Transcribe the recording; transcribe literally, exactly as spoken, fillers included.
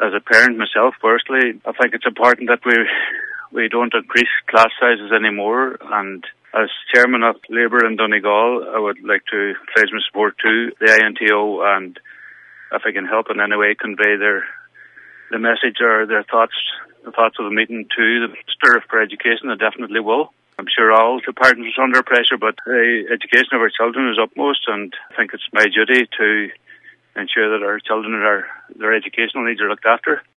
as a parent myself, firstly, I think it's important that we we don't increase class sizes anymore. And as chairman of Labour in Donegal, I would like to pledge my support to the I N T O, and if I can help in any way convey their the message or their thoughts, the thoughts of the meeting to the Minister for Education, I definitely will. I'm sure all the parents are under pressure, but the education of our children is upmost, and I think it's my duty to ensure that our children are their educational needs are looked after.